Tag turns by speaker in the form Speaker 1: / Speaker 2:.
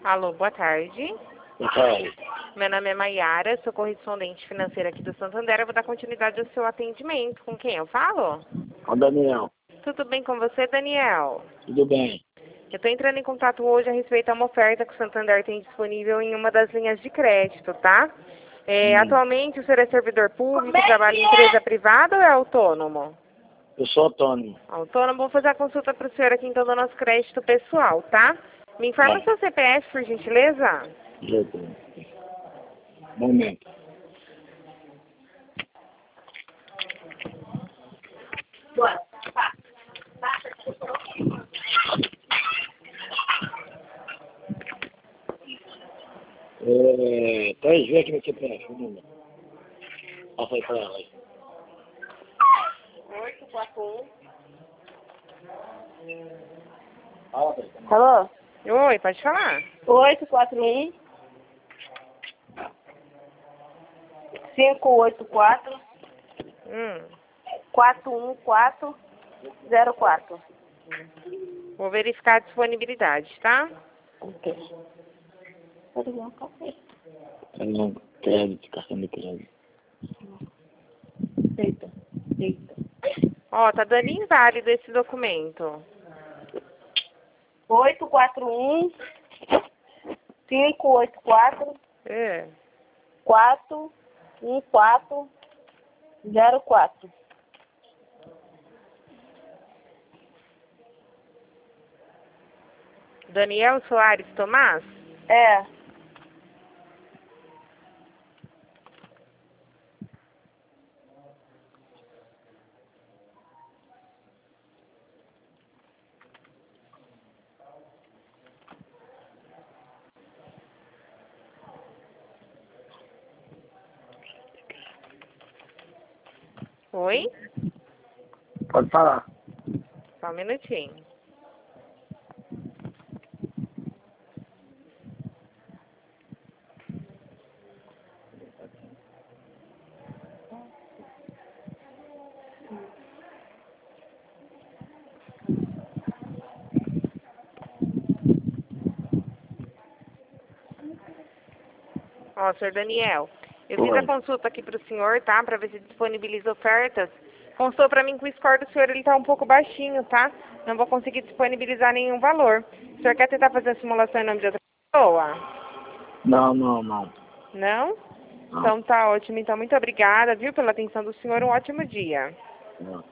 Speaker 1: Alô, boa tarde.
Speaker 2: Boa tarde.
Speaker 1: Meu nome é Maiara, sou correspondente financeira aqui do Santander. Eu vou dar continuidade ao seu atendimento. Com quem eu falo?
Speaker 2: Com o Daniel.
Speaker 1: Tudo bem com você, Daniel?
Speaker 2: Tudo bem.
Speaker 1: Eu estou entrando em contato hoje a respeito a uma oferta que o Santander tem disponível em uma das linhas de crédito, tá? Atualmente o senhor é servidor público, trabalha em empresa privada ou é autônomo?
Speaker 2: Eu sou autônomo.
Speaker 1: Autônomo, vou fazer a consulta para o senhor aqui então do nosso crédito pessoal, tá? Me informa o seu CPF, por gentileza?
Speaker 2: Momento. Traz ver aqui no CPF, o número. Passa aí pra ela aí.
Speaker 1: 841.
Speaker 2: Fala, Thaís.
Speaker 3: Alô?
Speaker 1: Oi, pode falar.
Speaker 3: 841 584 411404.
Speaker 1: Vou verificar a disponibilidade, tá?
Speaker 3: Ok. Vou ligar um café.
Speaker 2: Não, crédito, cartão de crédito.
Speaker 3: Eita.
Speaker 1: Ó, tá dando inválido esse documento.
Speaker 3: 841 584
Speaker 1: É.
Speaker 3: 411404.
Speaker 1: Daniel Soares Tomás?
Speaker 3: É.
Speaker 1: Oi?
Speaker 2: Pode falar.
Speaker 1: Só um minutinho. Ó, senhor Daniel, eu fiz a
Speaker 2: Oi.
Speaker 1: consulta aqui pro senhor, tá? Pra ver se disponibiliza ofertas. Constou pra mim que o score do senhor ele tá um pouco baixinho, tá? Não vou conseguir disponibilizar nenhum valor. O senhor quer tentar fazer a simulação em nome de outra pessoa?
Speaker 2: Não.
Speaker 1: Não?
Speaker 2: Não.
Speaker 1: Então tá ótimo. Então, muito obrigada, viu, pela atenção do senhor. Um ótimo dia.
Speaker 2: Não.